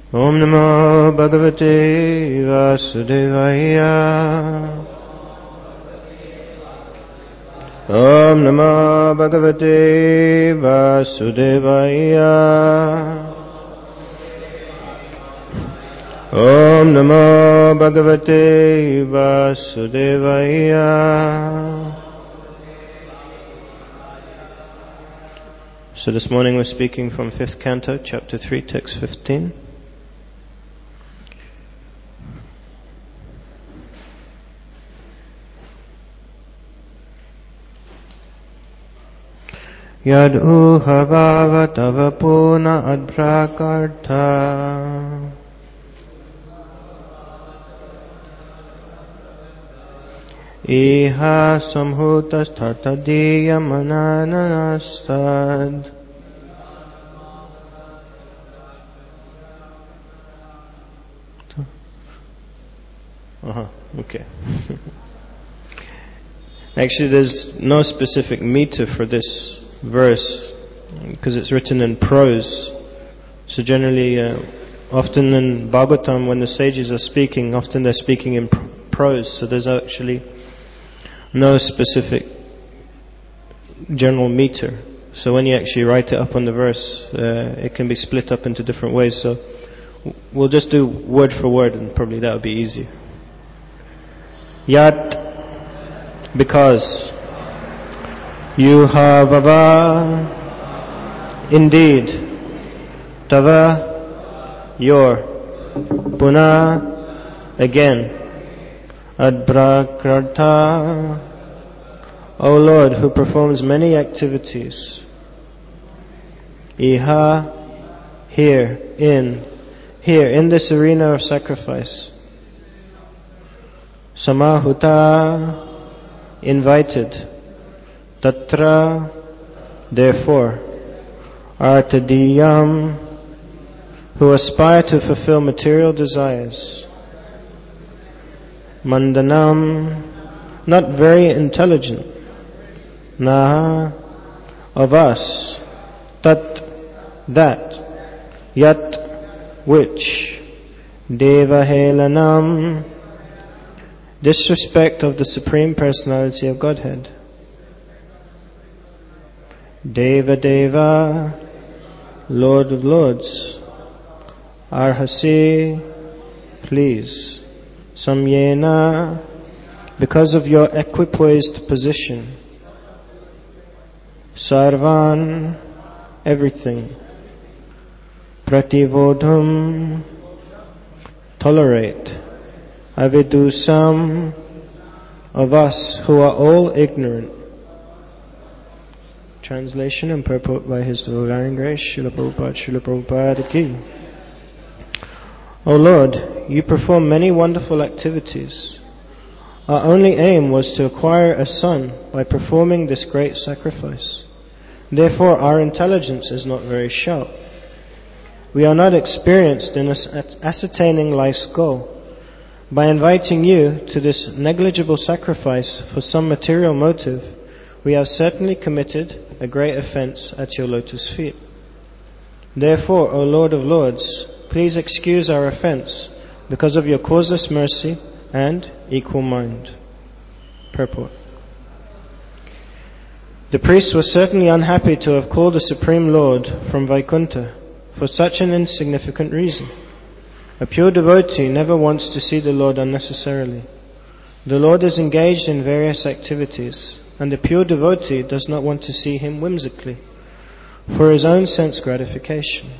Om Namo Bhagavate Vasudevaya. Om Namo Bhagavate Vasudevaya. Om Namo Bhagavate Vasudevaya. So this morning we're speaking from 5th Canto, Chapter 3, Text 15. Yad uhavava tava puna adprakarta. Iha samhutas tartadiya mananastad. Okay. Actually, there's no specific meter for this verse because it's written in prose. So generally, often in Bhagavatam, when the sages are speaking, often they're speaking in prose. So there's actually no specific general meter. So when you actually write it up on the verse, it can be split up into different ways. So we'll just do word for word, and probably that would be easier. Yat, because. Yuhavava, indeed. Tava, your. Puna, again. Adbrakrarta, O Lord, who performs many activities. Iha, here in this arena of sacrifice. Samahuta, invited. Tatra, therefore. Artadiyam, who aspire to fulfill material desires. Mandanam, not very intelligent. Naha, of us. Tat, that. Yat, which. Devahelanam, disrespect of the Supreme Personality of Godhead. Deva Deva, Lord of Lords. Arhasi, please. Samyena, because of your equipoised position. Sarvan, everything. Prativodham, tolerate. Avidusam, of us who are all ignorant. Translation and purport by His Divine Grace, Srila Prabhupada Ki. O Lord, you perform many wonderful activities. Our only aim was to acquire a son by performing this great sacrifice. Therefore, our intelligence is not very sharp. We are not experienced in ascertaining life's goal. By inviting you to this negligible sacrifice for some material motive, we have certainly committed a great offense at your lotus feet. Therefore, O Lord of Lords, please excuse our offense because of your causeless mercy and equal mind. Purport. The priests were certainly unhappy to have called the Supreme Lord from Vaikuntha for such an insignificant reason. A pure devotee never wants to see the Lord unnecessarily. The Lord is engaged in various activities, and the pure devotee does not want to see Him whimsically, for his own sense gratification.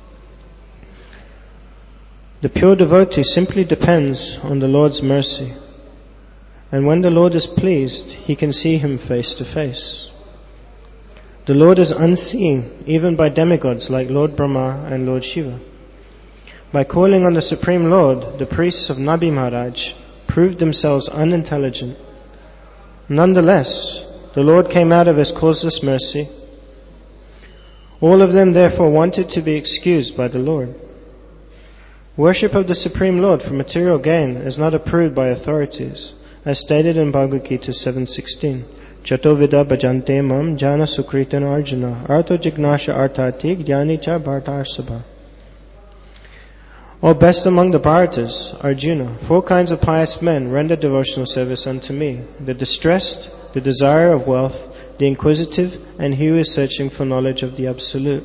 The pure devotee simply depends on the Lord's mercy, and when the Lord is pleased, he can see Him face to face. The Lord is unseen even by demigods like Lord Brahma and Lord Shiva. By calling on the Supreme Lord, the priests of Nabi Maharaj proved themselves unintelligent. Nonetheless, the Lord came out of His causeless mercy. All of them therefore wanted to be excused by the Lord. Worship of the Supreme Lord for material gain is not approved by authorities, as stated in Bhagavad Gita 7:16. Chato vida bhajante mam jana sukritana arjuna artho jignasha arthati jnani cha bhartar sabha. O best among the Bharatas, Arjuna, 4 kinds of pious men render devotional service unto me: the distressed, the desire of wealth, the inquisitive, and he who is searching for knowledge of the Absolute.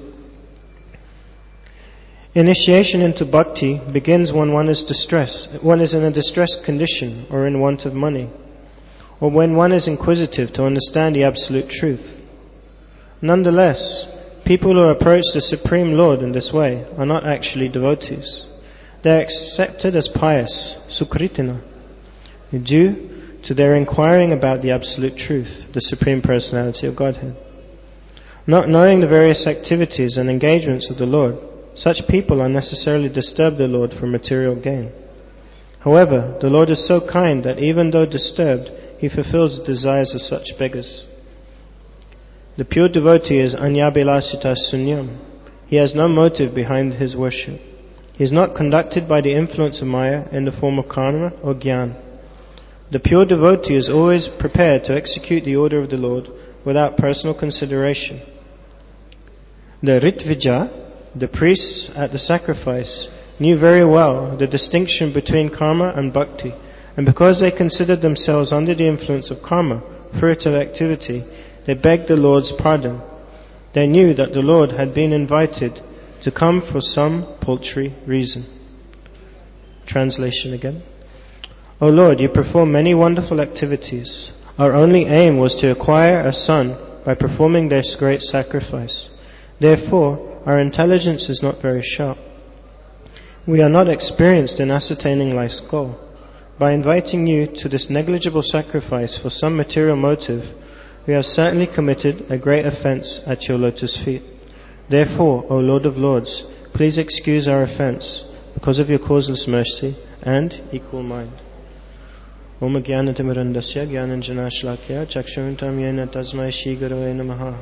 Initiation into bhakti begins when one is in a distressed condition or in want of money, or when one is inquisitive to understand the Absolute Truth. Nonetheless, people who approach the Supreme Lord in this way are not actually devotees. They are accepted as pious, sukritina, due to their inquiring about the Absolute Truth, the Supreme Personality of Godhead. Not knowing the various activities and engagements of the Lord, such people unnecessarily disturb the Lord for material gain. However, the Lord is so kind that even though disturbed, He fulfills the desires of such beggars. The pure devotee is anyabilasita sunyam. He has no motive behind his worship. He is not conducted by the influence of Maya in the form of karma or jnana. The pure devotee is always prepared to execute the order of the Lord without personal consideration. The Ritvija, the priests at the sacrifice, knew very well the distinction between karma and bhakti, and because they considered themselves under the influence of karma, furtive activity, they begged the Lord's pardon. They knew that the Lord had been invited to come for some paltry reason. Translation again. O Lord, you perform many wonderful activities. Our only aim was to acquire a son by performing this great sacrifice. Therefore, our intelligence is not very sharp. We are not experienced in ascertaining life's goal. By inviting you to this negligible sacrifice for some material motive, we have certainly committed a great offense at your lotus feet. Therefore, O Lord of Lords, please excuse our offense because of your causeless mercy and equal mind. Om Jnanatimurandasya Jnananjana Shlakya Chakshuntam Yena Tasmai Shri Gurave Namaha.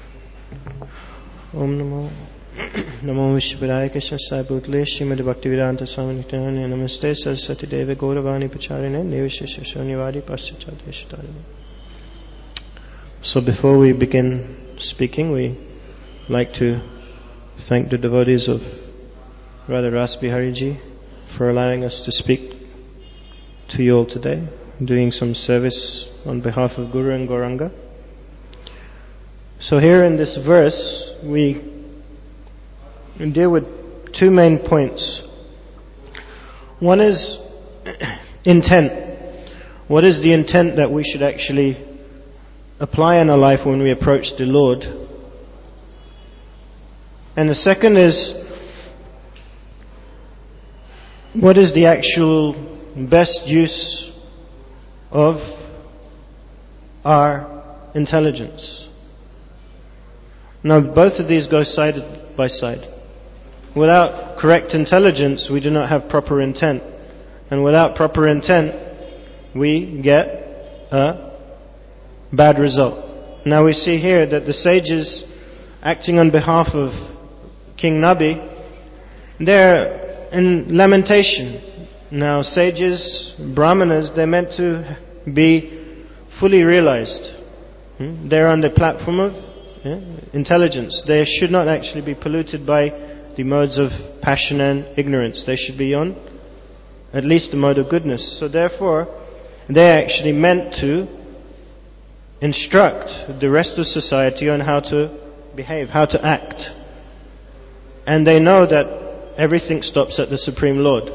Om Namo Vishvaraya Krishna Sai Bhutale Srimad Bhaktivedanta Swami Nityananda Namaste Saraswati Deva Gauravani Pacharine Nevishesha Shunyavari Paschatadeshatari. So before we begin speaking, we like to thank the devotees of Radha Ras Bihari Ji for allowing us to speak to you all today, doing some service on behalf of Guru and Gauranga. So here in this verse, we deal with 2 main points. One is intent. What is the intent that we should actually apply in our life when we approach the Lord? And the second is, what is the actual best use of our intelligence? Now, both of these go side by side. Without correct intelligence, we do not have proper intent. And without proper intent, we get a bad result. Now we see here that the sages, acting on behalf of King Nabi, they're in lamentation. Now sages, brahmanas, they're meant to be fully realized. They're on the platform of intelligence. They should not actually be polluted by the modes of passion and ignorance. They should be on at least the mode of goodness. So therefore, they're actually meant to instruct the rest of society on how to behave, how to act. And they know that everything stops at the Supreme Lord.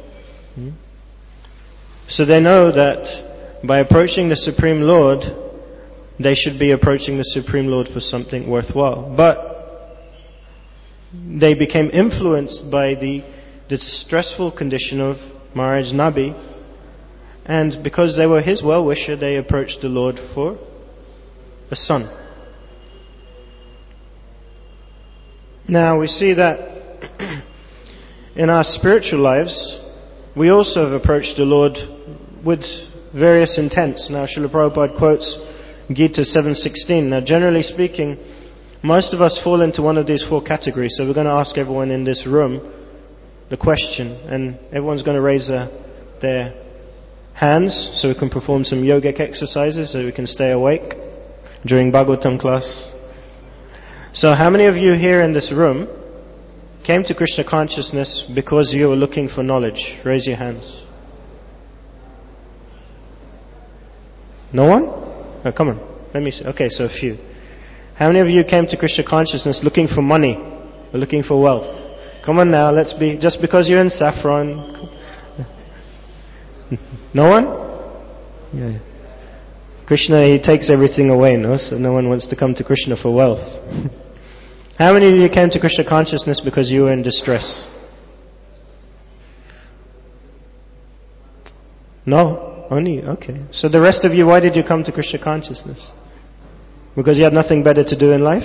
So they know that by approaching the Supreme Lord, they should be approaching the Supreme Lord for something worthwhile. But they became influenced by the distressful condition of Maharaj Nabi, and because they were his well-wisher, they approached the Lord for a son. Now we see that in our spiritual lives, we also have approached the Lord with various intents. Now Srila Prabhupada quotes Gita 7:16. Now generally speaking, most of us fall into one of these 4 categories. So we're going to ask everyone in this room the question, and everyone's going to raise their hands so we can perform some yogic exercises so we can stay awake during Bhagavatam class. So how many of you here in this room came to Krishna consciousness because you were looking for knowledge? Raise your hands. No one? Oh, come on. Let me see. Okay, so a few. How many of you came to Krishna consciousness looking for money or looking for wealth? Come on now, let's be, just because you're in saffron. No one? Yeah. Krishna, he takes everything away, no? So no one wants to come to Krishna for wealth. How many of you came to Krishna consciousness because you were in distress? No? Only? Okay. So the rest of you, why did you come to Krishna consciousness? Because you had nothing better to do in life?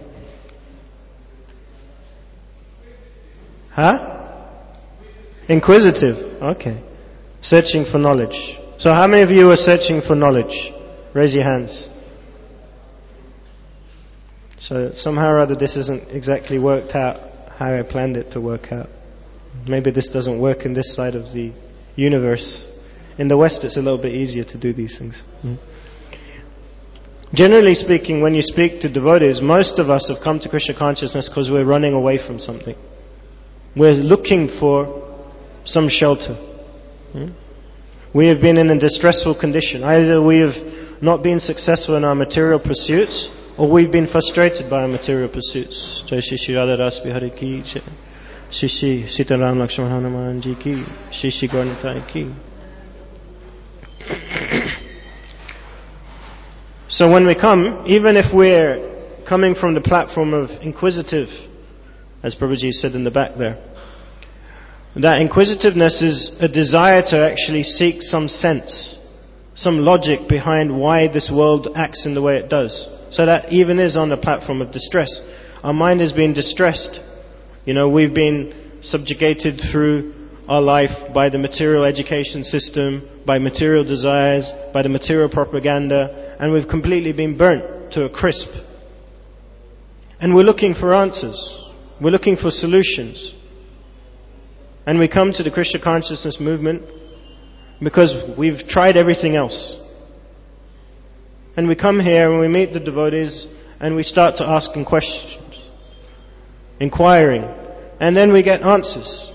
Huh? Inquisitive. Okay. Searching for knowledge. So how many of you are searching for knowledge? Raise your hands. So somehow or other this isn't exactly worked out how I planned it to work out. Maybe this doesn't work in this side of the universe. In the West it's a little bit easier to do these things. Generally speaking, when you speak to devotees, most of us have come to Krishna consciousness because we're running away from something. We're looking for some shelter. We have been in a distressful condition. Either we have not been successful in our material pursuits, or we've been frustrated by our material pursuits. Jai Shri Shri Radha Ras Bihari ki, Shri Shri Sita Ram Lakshman Hanuman ji ki, Shri Shri Gauranitai ki. So when we come, even if we're coming from the platform of inquisitive, as Prabhuji said in the back there, that inquisitiveness is a desire to actually seek some sense, some logic behind why this world acts in the way it does. So that even is on the platform of distress. Our mind is being distressed. We've been subjugated through our life by the material education system, by material desires, by the material propaganda, and we've completely been burnt to a crisp. And we're looking for answers. We're looking for solutions. And we come to the Krishna consciousness movement because we've tried everything else. And we come here and we meet the devotees and we start to ask questions, inquiring, and then we get answers.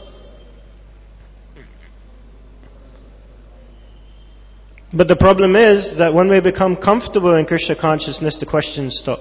But the problem is that when we become comfortable in Krishna consciousness, the questions stop.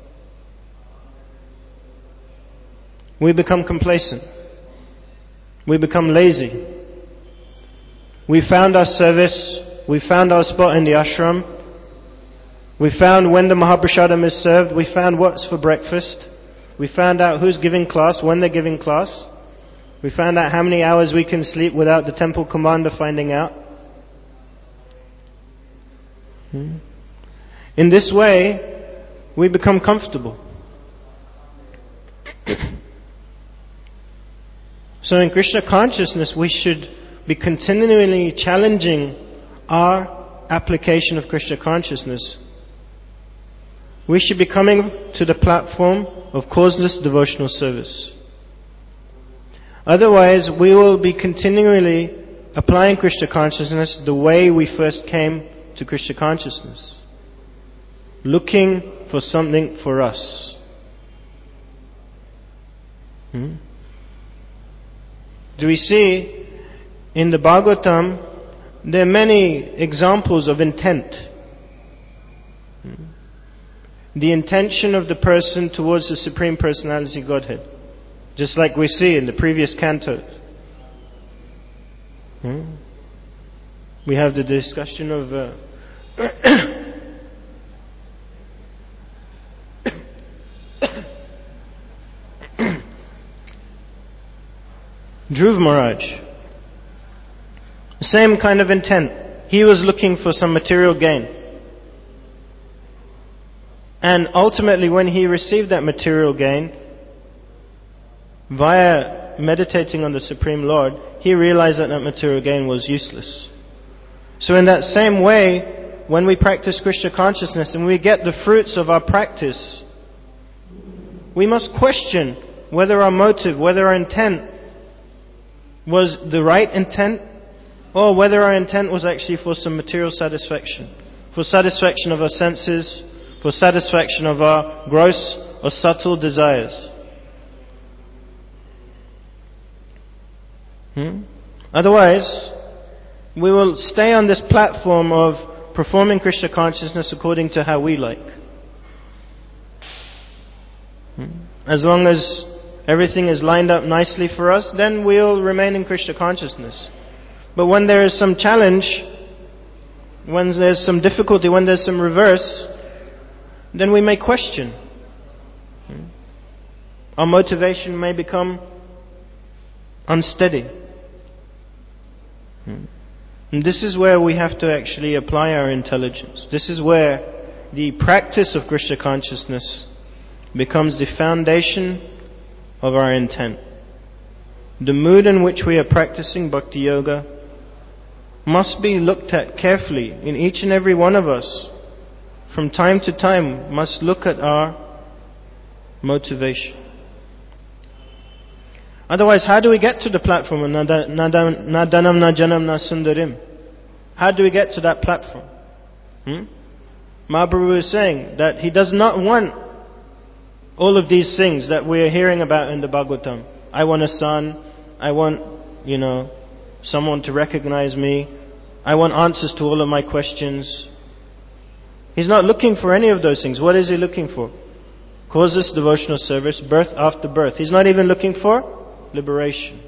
We become complacent. We become lazy. We found our service. We found our spot in the ashram. We found when the Mahaprasadam is served. We found what's for breakfast. We found out who's giving class, when they're giving class. We found out how many hours we can sleep without the temple commander finding out. In this way, we become comfortable. So in Krishna consciousness, we should be continually challenging our application of Krishna consciousness. We should be coming to the platform of causeless devotional service. Otherwise, we will be continually applying Krishna consciousness the way we first came to Krishna consciousness, looking for something for us. Do we see in the Bhagavatam there are many examples of intent? The intention of the person towards the Supreme Personality Godhead, just like we see in the previous cantos. We have the discussion of Dhruv Maharaj. Same kind of intent. He was looking for some material gain. And ultimately when he received that material gain, via meditating on the Supreme Lord, he realized that that material gain was useless. So in that same way, when we practice Krishna consciousness and we get the fruits of our practice, we must question whether our motive, whether our intent was the right intent, or whether our intent was actually for some material satisfaction, for satisfaction of our senses, for satisfaction of our gross or subtle desires. Otherwise, we will stay on this platform of performing Krishna consciousness according to how we like. As long as everything is lined up nicely for us, then we'll remain in Krishna consciousness. But when there is some challenge, when there's some difficulty, when there's some reverse, then we may question. Our motivation may become unsteady. And this is where we have to actually apply our intelligence. This is where the practice of Krishna consciousness becomes the foundation of our intent. The mood in which we are practicing Bhakti Yoga must be looked at carefully in each and every one of us. From time to time, must look at our motivation. Otherwise, how do we get to the platform of na danam, na janam, na sundarim? How do we get to that platform? Mahaprabhu is saying that he does not want all of these things that we are hearing about in the Bhagavatam. I want a son. I want, someone to recognize me. I want answers to all of my questions. He's not looking for any of those things. What is he looking for? Causeless devotional service, birth after birth. He's not even looking for liberation.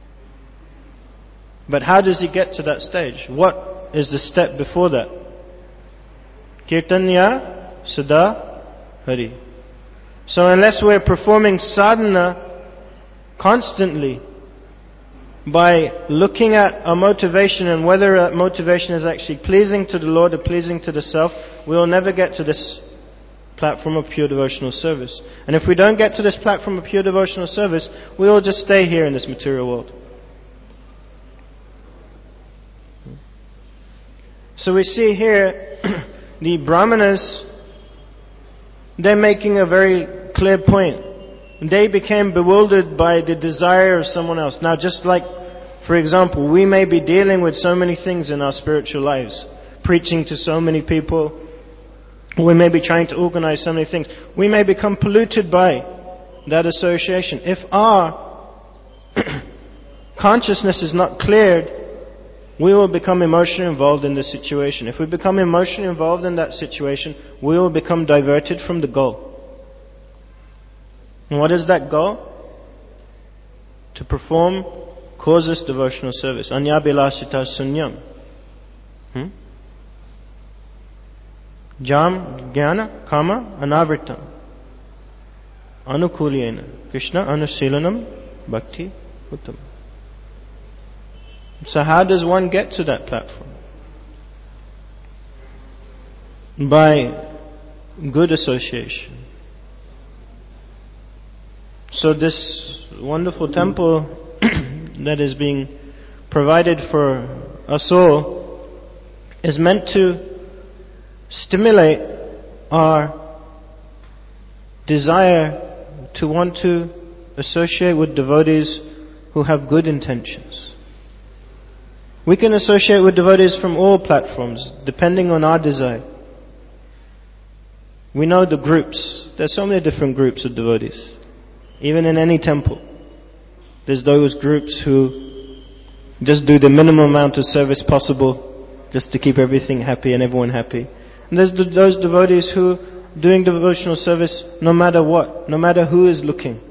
But how does he get to that stage? What is the step before that? Kirtanya Sada Hari. So unless we're performing sadhana constantly by looking at our motivation and whether that motivation is actually pleasing to the Lord or pleasing to the self, we will never get to this platform of pure devotional service. And if we don't get to this platform of pure devotional service, we will just stay here in this material world. So we see here the Brahmanas, they're making a very clear point. They became bewildered by the desire of someone else. Now, just like, for example, we may be dealing with so many things in our spiritual lives, preaching to so many people, we may be trying to organize so many things. We may become polluted by that association. If our consciousness is not cleared, we will become emotionally involved in the situation. If we become emotionally involved in that situation, we will become diverted from the goal. And what is that goal? To perform causeless devotional service. Anya bilasita sunyam. Jam jnana kama anavritam. Anukuliyena. Krishna anusilanam bhakti uttam. So how does one get to that platform? By good association. So this wonderful temple that is being provided for us all is meant to stimulate our desire to want to associate with devotees who have good intentions. We can associate with devotees from all platforms, depending on our desire. We know the groups. There's so many different groups of devotees. Even in any temple, there's those groups who just do the minimum amount of service possible just to keep everything happy and everyone happy. And there's those devotees who are doing devotional service no matter what, no matter who is looking.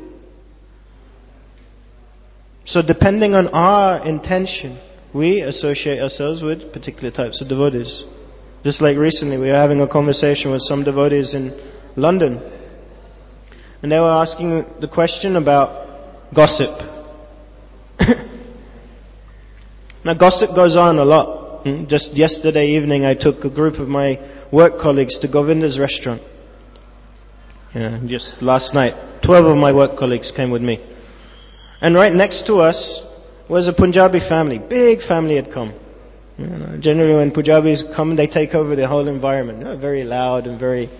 So depending on our intention, we associate ourselves with particular types of devotees. Just like recently, we were having a conversation with some devotees in London. And they were asking the question about gossip. Now, gossip goes on a lot. Just yesterday evening, I took a group of my work colleagues to Govinda's restaurant. Just last night, 12 of my work colleagues came with me. And right next to us was a Punjabi family. Big family had come. Generally, when Punjabis come, they take over the whole environment. They're very loud and very,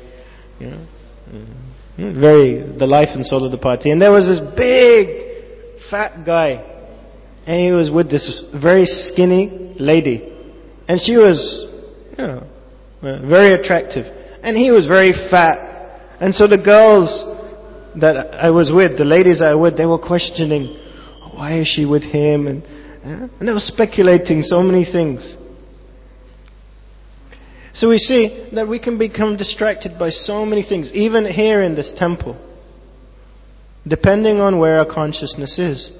very the life and soul of the party. And there was this big, fat guy. And he was with this very skinny lady. And she was, very attractive. And he was very fat. And so the girls that I was with, the ladies I was with, they were questioning, why is she with him? And they were speculating so many things. So we see that we can become distracted by so many things, even here in this temple, depending on where our consciousness is.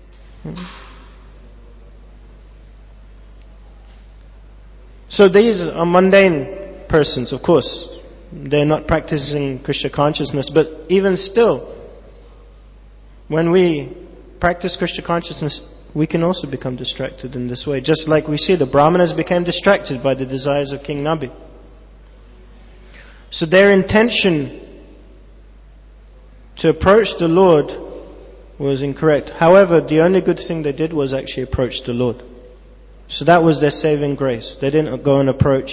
So these are mundane persons, of course. They're not practicing Krishna consciousness, but even still, when we practice Krishna consciousness, we can also become distracted in this way. Just like we see the Brahmanas became distracted by the desires of King Nabi. So their intention to approach the Lord was incorrect. However, the only good thing they did was actually approach the Lord. So that was their saving grace. They didn't go and approach,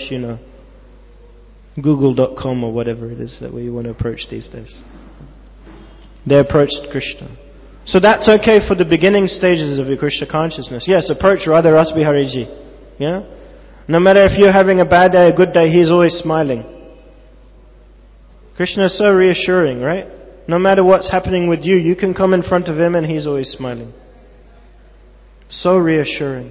Google.com or whatever it is that we want to approach these days. They approached Krishna. So that's okay for the beginning stages of your Krishna consciousness. Yes, approach Radha Ras Bihariji. Yeah? No matter if you're having a bad day, a good day, He's always smiling. Krishna is so reassuring, right? No matter what's happening with you, you can come in front of Him and He's always smiling. So reassuring.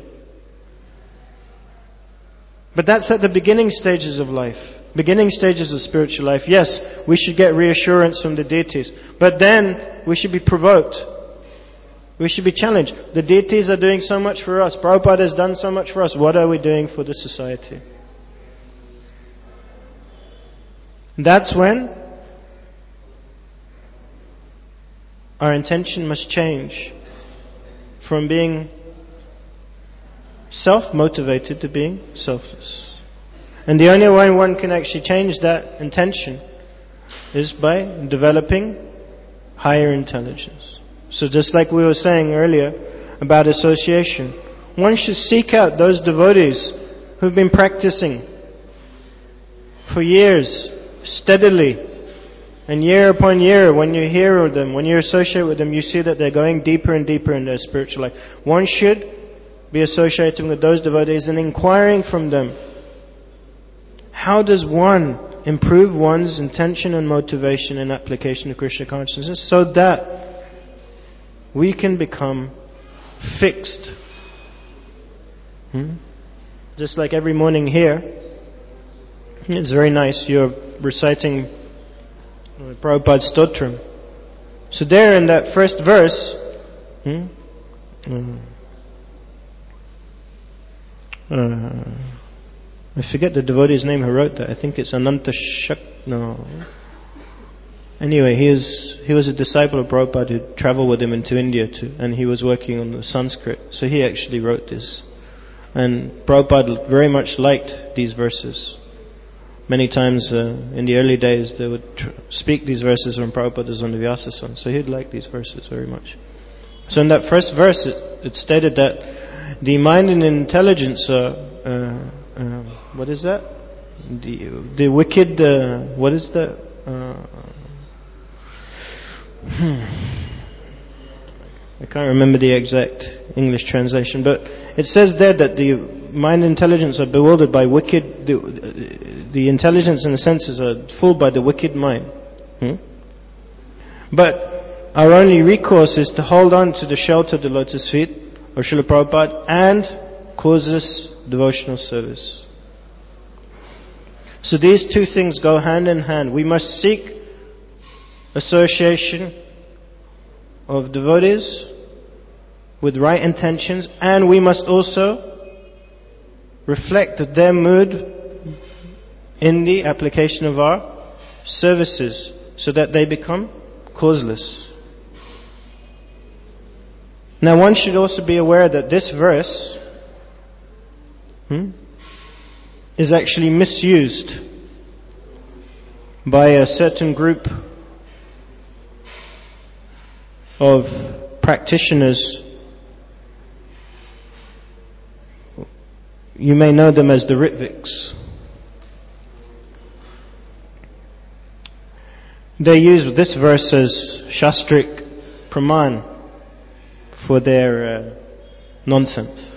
But that's at the beginning stages of life. Beginning stages of spiritual life. Yes, we should get reassurance from the deities. But then we should be provoked. We should be challenged. The deities are doing so much for us. Prabhupada has done so much for us. What are we doing for the society? That's when our intention must change from being self-motivated to being selfless. And the only way one can actually change that intention is by developing higher intelligence. So just like we were saying earlier about association, one should seek out those devotees who've been practicing for years, steadily, and year upon year. When you hear of them, when you associate with them, you see that they're going deeper and deeper in their spiritual life. One should be associating with those devotees and inquiring from them, how does one improve one's intention and motivation and application of Krishna consciousness so that we can become fixed? Just like every morning here, it's very nice, you're reciting Prabhupada's Stotram. So there in that first verse, I forget the devotee's name who wrote that. I think it's Ananta Shak. No. Anyway, he was a disciple of Prabhupada who travelled with him into India too, and he was working on the Sanskrit. So he actually wrote this. And Prabhupada very much liked these verses. Many times in the early days they would speak these verses when Prabhupada was on the Vyasasana. So he'd like these verses very much. So in that first verse it stated that the mind and intelligence are what is that? The wicked, what is that? I can't remember the exact English translation, but it says there that the mind and intelligence are bewildered by wicked, the intelligence and the senses are fooled by the wicked mind. But our only recourse is to hold on to the shelter of the lotus feet of Srila Prabhupada and causeless devotional service. So these two things go hand in hand. We must seek association of devotees with right intentions, and we must also reflect their mood in the application of our services so that they become causeless. Now one should also be aware that this verse is actually misused by a certain group of practitioners. You may know them as the Ritviks. They use this verse as Shastrik Praman for their nonsense.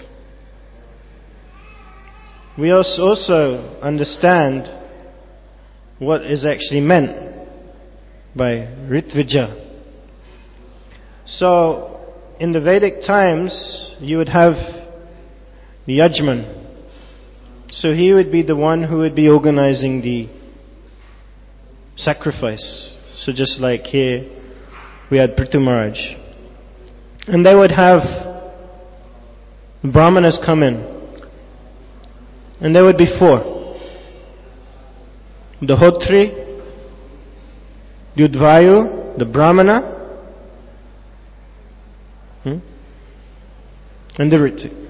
We also understand what is actually meant by Ritvija. So, in the Vedic times, you would have the Yajman. So he would be the one who would be organizing the sacrifice. So just like here, we had Prithu Maharaj. And they would have the Brahmanas come in. And there would be 4. The Hotri, the Udvayu, the Brahmana, and the Ritvik.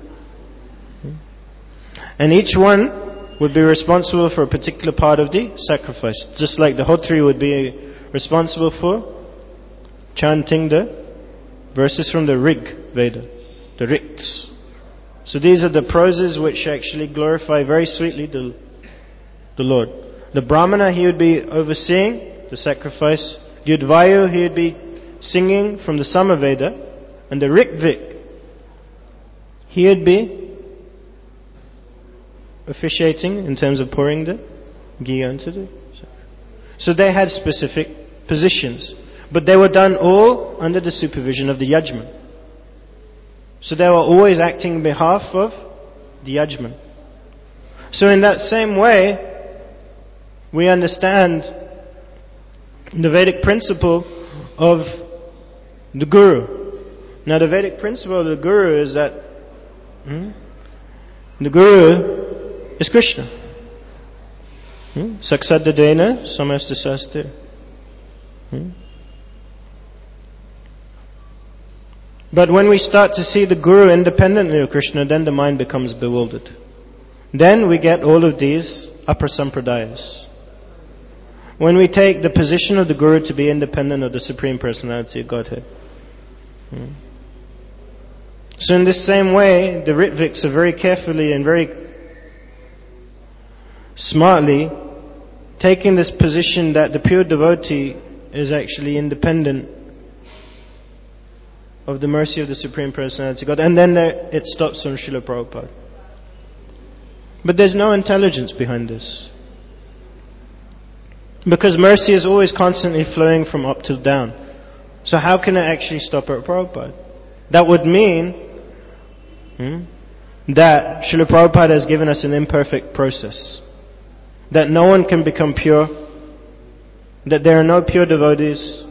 And each one would be responsible for a particular part of the sacrifice. Just like the Hotri would be responsible for chanting the verses from the Rig Veda, the Riks. So these are the proses which actually glorify very sweetly the Lord. The Brahmana, he would be overseeing the sacrifice. The Udvayu, he would be singing from the Samaveda. And the Ritvik, he would be officiating in terms of pouring the ghee onto the sacrifice. So they had specific positions. But they were done all under the supervision of the Yajman. So they were always acting on behalf of the Yajman. So in that same way, we understand the Vedic principle of the Guru. Now the Vedic principle of the Guru is that the Guru is Krishna. Saksadadena samasta sastir. But when we start to see the Guru independently of Krishna, then the mind becomes bewildered. Then we get all of these upper sampradayas. When we take the position of the Guru to be independent of the Supreme Personality of Godhead. So in this same way, the Ritviks are very carefully and very smartly taking this position that the pure devotee is actually independent of the mercy of the Supreme Personality of God. And then it stops on Srila Prabhupada. But there's no intelligence behind this. Because mercy is always constantly flowing from up to down. So how can it actually stop at Prabhupada? That would mean that Srila Prabhupada has given us an imperfect process. That no one can become pure. That there are no pure devotees.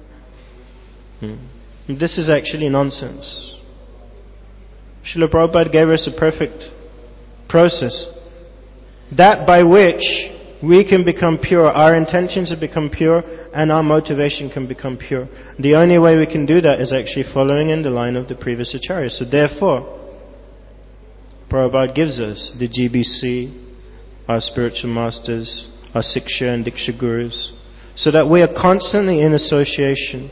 This is actually nonsense. Srila Prabhupada gave us a perfect process. That by which we can become pure. Our intentions have become pure and our motivation can become pure. The only way we can do that is actually following in the line of the previous acharyas. So therefore, Prabhupada gives us the GBC, our spiritual masters, our Siksha and Diksha Gurus, so that we are constantly in association.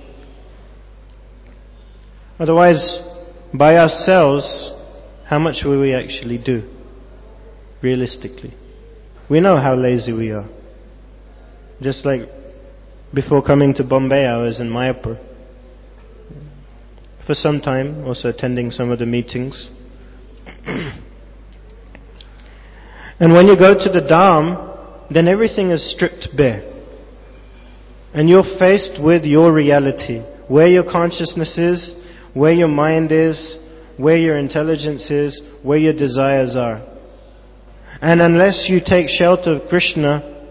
Otherwise, by ourselves, how much will we actually do? Realistically. We know how lazy we are. Just like before coming to Bombay, I was in Mayapur for some time, also attending some of the meetings. And when you go to the Dham, then everything is stripped bare. And you're faced with your reality. Where your consciousness is, where your mind is, where your intelligence is, where your desires are. And unless you take shelter of Krishna,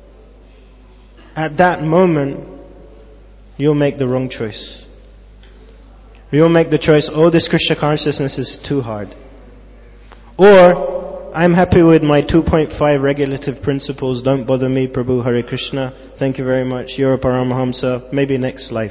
at that moment, you'll make the wrong choice. You'll make the choice, this Krishna consciousness is too hard. Or, I'm happy with my 2.5 regulative principles, don't bother me, Prabhu, Hare Krishna, thank you very much, you're a Paramahamsa, maybe next life.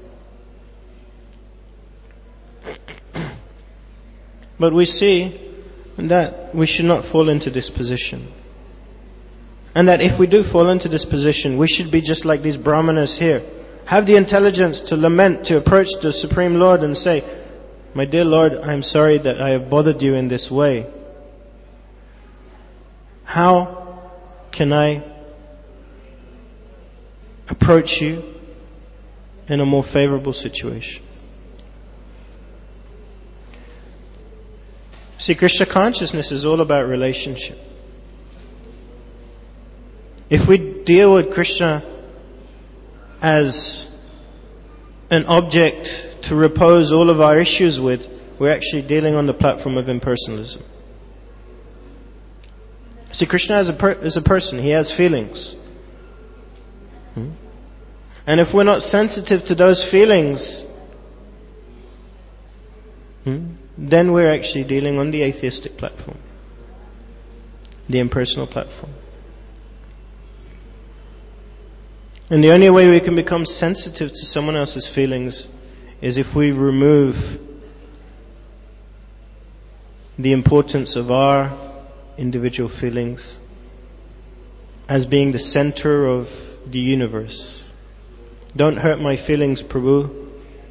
But we see that we should not fall into this position. And that if we do fall into this position, we should be just like these brahmanas here. Have the intelligence to lament, to approach the Supreme Lord and say, my dear Lord, I'm sorry that I have bothered you in this way. How can I approach you in a more favorable situation? See, Krishna consciousness is all about relationship. If we deal with Krishna as an object to repose all of our issues with, we're actually dealing on the platform of impersonalism. See, Krishna is a person. He has feelings. And if we're not sensitive to those feelings, then we're actually dealing on the atheistic platform, the impersonal platform. And the only way we can become sensitive to someone else's feelings is if we remove the importance of our individual feelings as being the center of the universe. Don't hurt my feelings, Prabhu.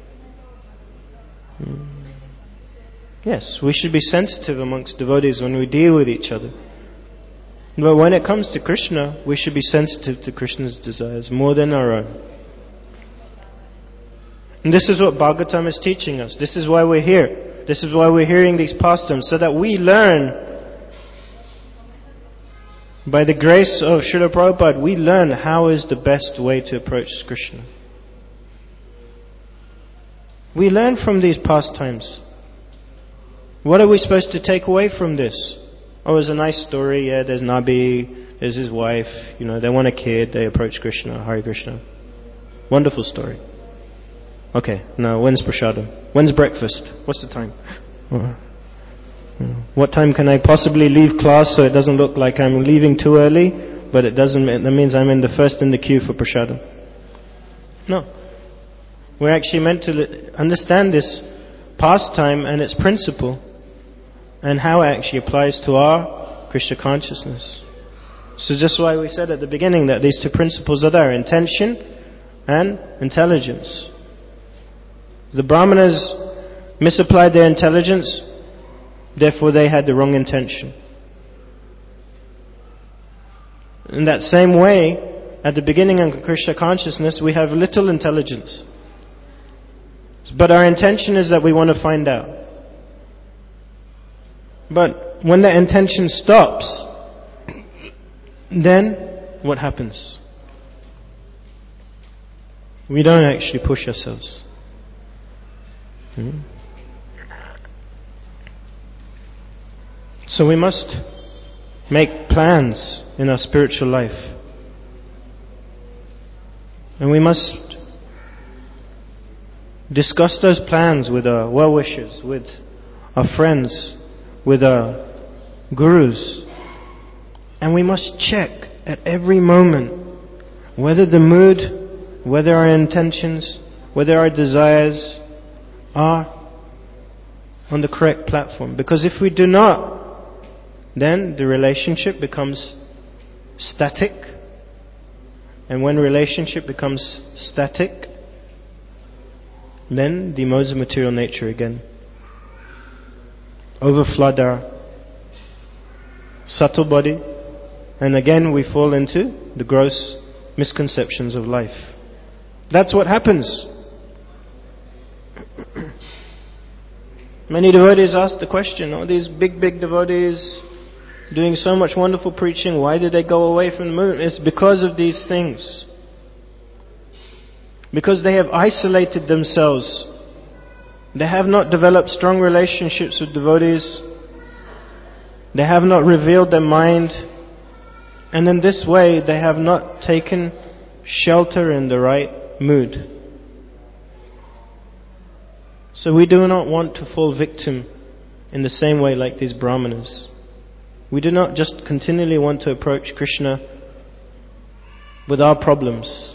Yes, we should be sensitive amongst devotees when we deal with each other. But when it comes to Krishna, we should be sensitive to Krishna's desires more than our own. And this is what Bhagavatam is teaching us. This is why we're here. This is why we're hearing these pastimes, so that we learn, by the grace of Srila Prabhupada, we learn how is the best way to approach Krishna. We learn from these pastimes. What are we supposed to take away from this? Oh, it's a nice story. Yeah, there's Nabi, there's his wife. They want a kid. They approach Krishna, Hare Krishna. Wonderful story. Okay, now when's prasadam? When's breakfast? What's the time? What time can I possibly leave class so it doesn't look like I'm leaving too early, but that means I'm in the first in the queue for prasadam? No. We're actually meant to understand this pastime and its principle, and how it actually applies to our Krishna consciousness. So just why we said at the beginning that these two principles are there, intention and intelligence. The Brahmanas misapplied their intelligence, therefore they had the wrong intention. In that same way, at the beginning of Krishna consciousness, we have little intelligence. But our intention is that we want to find out. But when that intention stops, then what happens? We don't actually push ourselves. So we must make plans in our spiritual life. And we must discuss those plans with our well-wishers, with our friends, with our gurus. And we must check at every moment whether the mood, whether our intentions, whether our desires are on the correct platform. Because if we do not, then the relationship becomes static. And when relationship becomes static, then the modes of material nature again overflood our subtle body, and again we fall into the gross misconceptions of life. That's what happens. Many devotees ask the question, these big devotees doing so much wonderful preaching, why did they go away from the movement? It's because of these things. Because they have isolated themselves. They have not developed strong relationships with devotees. They have not revealed their mind. And in this way, they have not taken shelter in the right mood. So we do not want to fall victim in the same way like these Brahmanas. We do not just continually want to approach Krishna with our problems.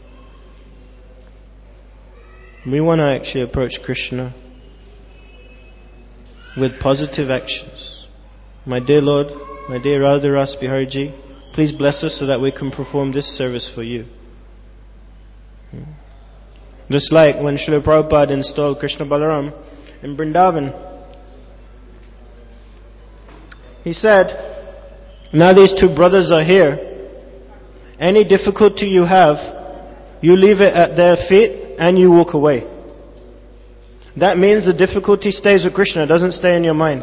We want to actually approach Krishna with positive actions. My dear Lord, my dear Radha Ras Biharji, please bless us so that we can perform this service for you. Just like when Srila Prabhupada installed Krishna Balaram in Vrindavan, he said, now these two brothers are here. Any difficulty you have, you leave it at their feet and you walk away. That means the difficulty stays with Krishna, it doesn't stay in your mind.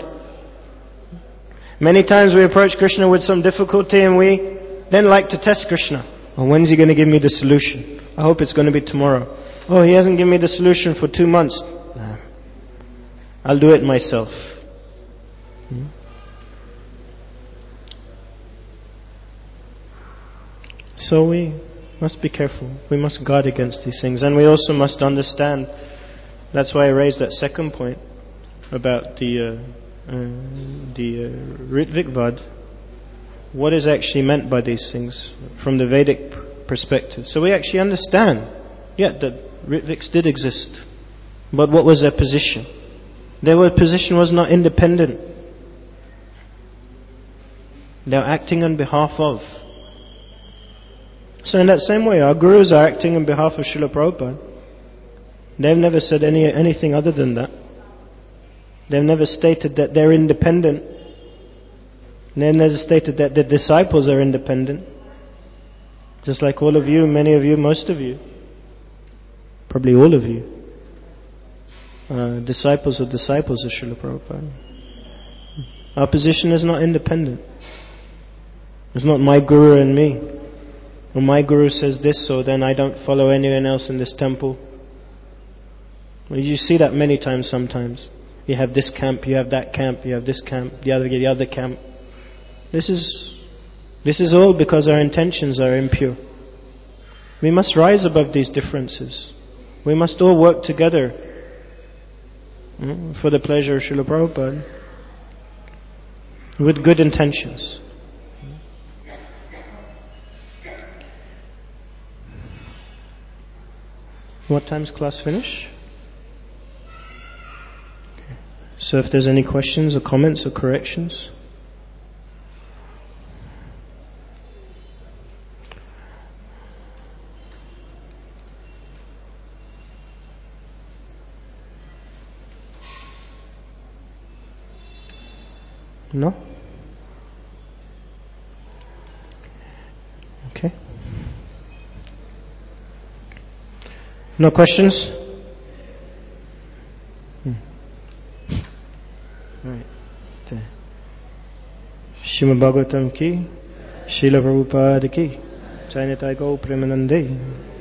Many times we approach Krishna with some difficulty and we then like to test Krishna. When's he going to give me the solution? I hope it's going to be tomorrow. Oh, he hasn't given me the solution for 2 months. Nah. I'll do it myself. So we must be careful. We must guard against these things. And we also must understand, that's why I raised that second point about the Ritvik Vad. What is actually meant by these things from the Vedic perspective. So we actually understand, that Ritviks did exist. But what was their position? Their position was not independent. They were acting on behalf of. So in that same way, our gurus are acting on behalf of Srila Prabhupada. They've never said anything other than that. They've never stated that they're independent. They've never stated that the disciples are independent. Just like all of you, many of you, most of you, probably all of you, disciples of Srila Prabhupada. Our position is not independent. It's not my guru and me. Or my guru says this, so then I don't follow anyone else in this temple. Well, you see that many times sometimes. You have this camp, you have that camp, you have this camp, the other camp. This is all because our intentions are impure. We must rise above these differences. We must all work together for the pleasure of Srila Prabhupada with good intentions. What time's class finish? Okay. So if there's any questions or comments or corrections. No? Okay. No questions? Right. Srimad Bhagavatam ki, Srila Prabhupada ki, Jai Nitai Gaur Premanande.